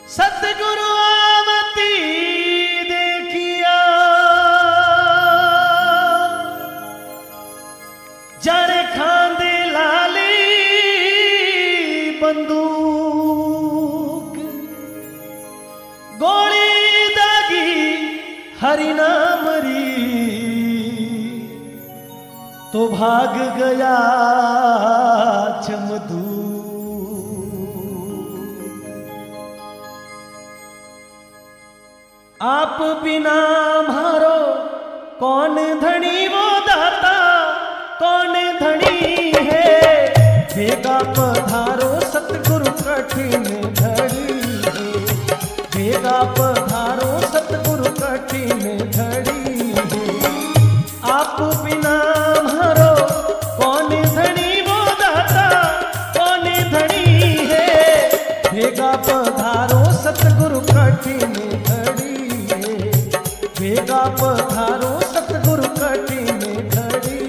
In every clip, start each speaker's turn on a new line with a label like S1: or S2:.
S1: सतगुरु आवती देखिया जारे खांदे लाली बंदूक गोली दागी हरि नाम री तो भाग गया चमदू। आप बिना मारो कौन धनी वो दाता कौन धनी है। भेगा पधारो सतगुरु कठिन घड़ी है। भेगा पधारो सतगुरु कठिन घड़ी है। आप बिना मारो कौन धनी वो दाता कौन धनी है। भेगा पधारो सतगुरु कठिन घड़ी। भेगा पधारो सतगुरु कठिन घड़ी।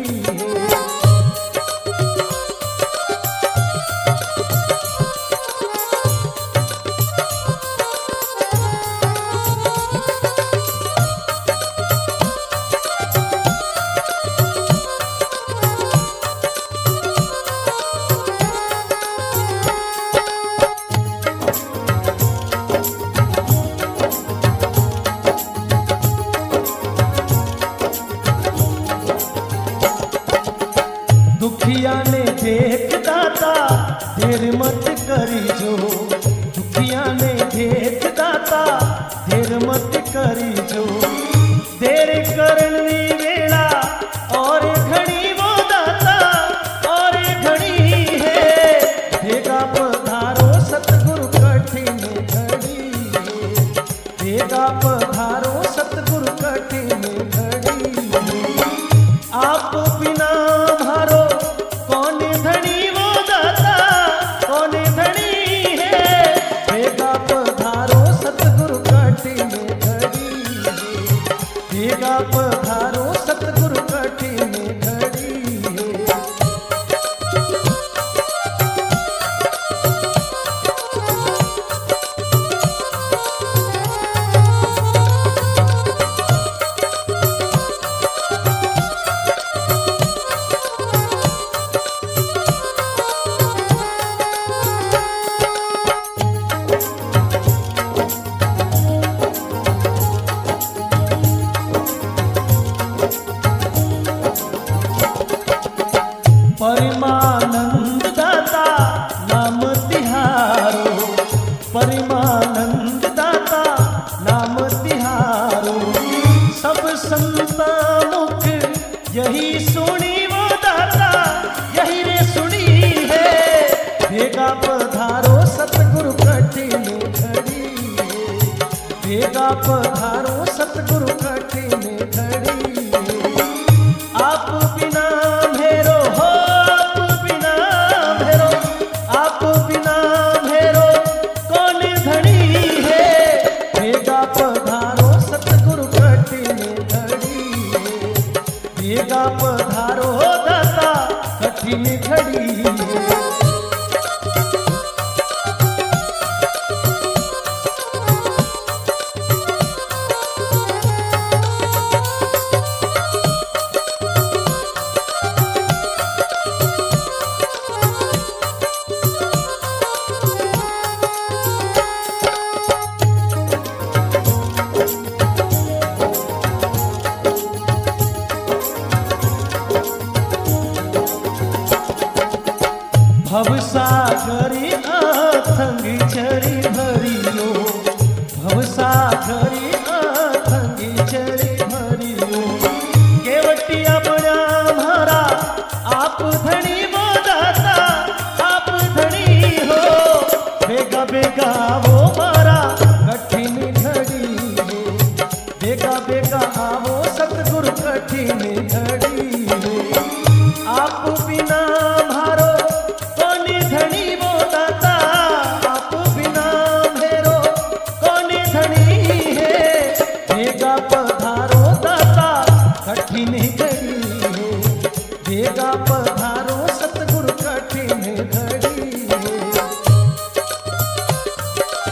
S1: दुखिया ने देख दाता देर मत करी जो। दुखिया ने देख दाता देर मत करी जो। देर करनी वेला और घड़ी वो दाता और घड़ी है। भेगा पधारो सतगुरु कठिन घड़ी। भेगा पधारो सतगुरु कठिन घड़ी। आप बिना मारो कौन धनी वो दाता कौन धनी है। भेगा पधारो सतगुरु कठिन घड़ी। भेगा पधारो सतगुरु कठिन घड़ी। परिमानंद दाता नाम तिहारो। परिमानंद दाता नाम तिहारो। सब संता मुख यही सुनी वो दाता यही रे सुनी है। भेगा पधारो सतगुरु कठिन घड़ी। भेगा पधारो सतगुरु कठिन घड़ी। आप बिना मेरो हो आप बिना मेरो कौन धनी है। भेगा पधारो सतगुरु कठिन घड़ी। भेगा पधारो दाता कठिन घड़ी। भवसागरी आथंगी चरी भरियो। भवसागरी आथंगी चरी भरियो। केवटिया बड़ा मारा आप धनी वो दाता आप धनी हो। बेगा बेगा वो मारा कठिन घड़ी है। बेगा बेगा आवो सतगुरु कठिन घड़ी है। आप बिना मारो कौन धनी वो दाता आप बिना मेरो कौन धनी है। भेगा पधारो दाता कठिन घड़ी है। भेगा पधारो सतगुरु कठिन घड़ी है।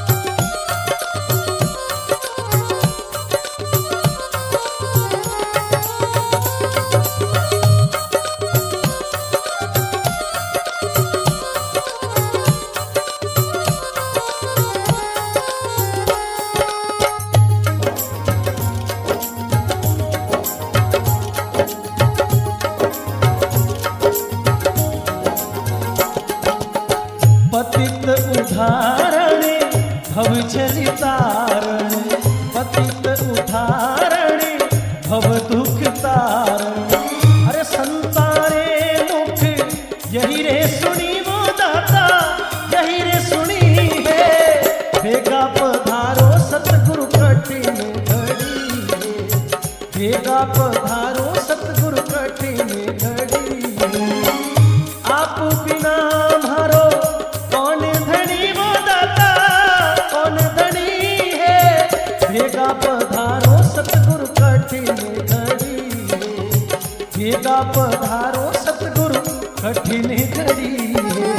S1: उधारणे भव जल तारणे, पतित उधारणे भव दुख तारणे। अरे संतारे मुख यही रे सुनी वो दाता, यही रे सुनी है। भेगा पधारो सतगुरु कठिन घड़ी है, भेगा पधारो सतगुरु कठिन घड़ी है। आप बिना मारो कौन धनी वो दाता, कौन धनी है। भेगा पधारो सतगुरु कठिन घड़ी है, भेगा पधारो सतगुरु कठिन घड़ी है।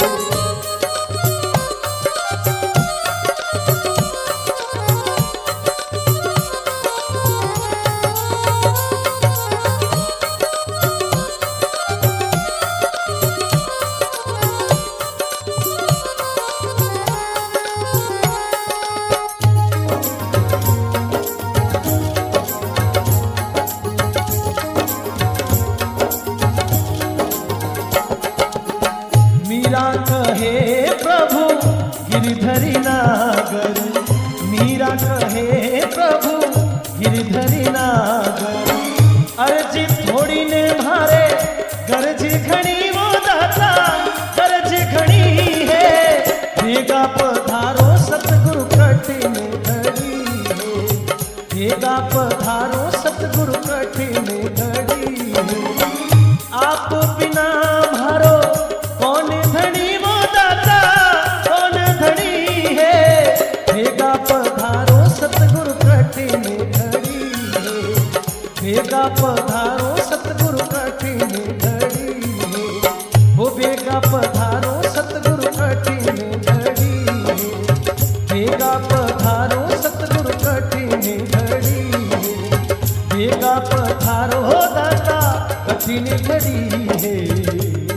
S1: मीरा कहे प्रभु गिरधरी नागर, मीरा कहे प्रभु गिरधरी नागर। अर्ज थोड़ी ने मारे गरज घनी वो दाता, गरज घनी है। भेगा पधारो सतगुरु कठिन घड़ी है, भेगा पधारो सतगुरु कठिन घड़ी है। आप बिना मारो कौन धनी वो दाता, कौन धनी है। भेगा पधारो सतगुरु कठिन घड़ी है, भेगा पधारो सतगुरु कठिन घड़ी है। वो भेगा पधारो सतगुरु कठिन घड़ी है, भेगा पधारो सतगुरु कठिन घड़ी है। भेगा पधारो दाता कठिन घड़ी है।